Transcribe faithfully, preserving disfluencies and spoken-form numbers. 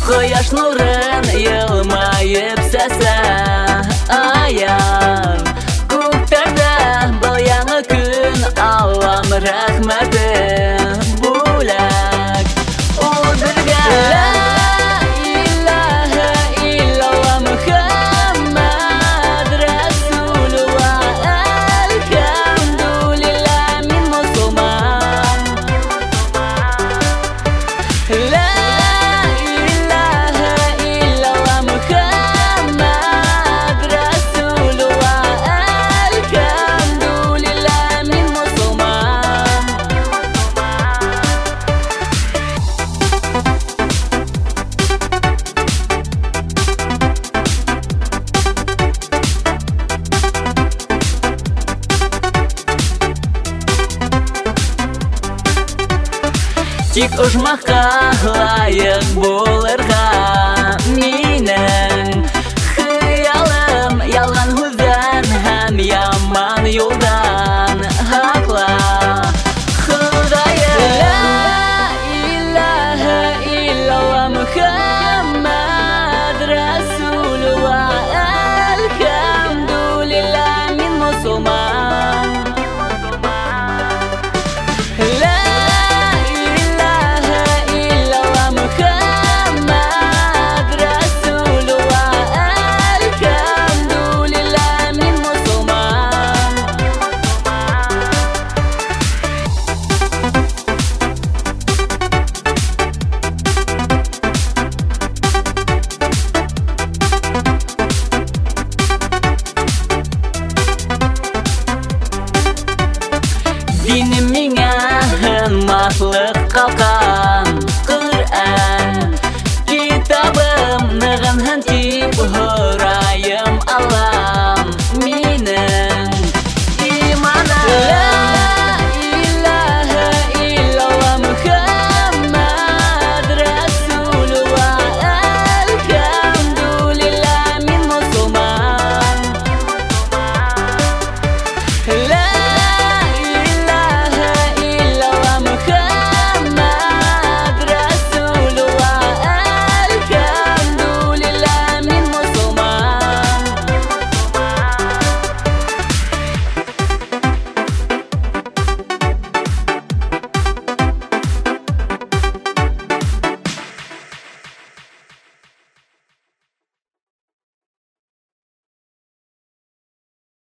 Кояш нурын елмайып сәсә аян күктәрдә был яңы көн Аллам рәхмәтен бүләк ул безгә ла илаһа иллаллах Мөхәммәд Рәсүлуллаһ әлхәмдүлилләһ мин мөселман ла Тик ожмаққа лайық болырға минең хыялым ялған һүҙҙән һәм яман юлдан һаҡла Хоҙайым ла илаһа иллаллах Мөхәммәд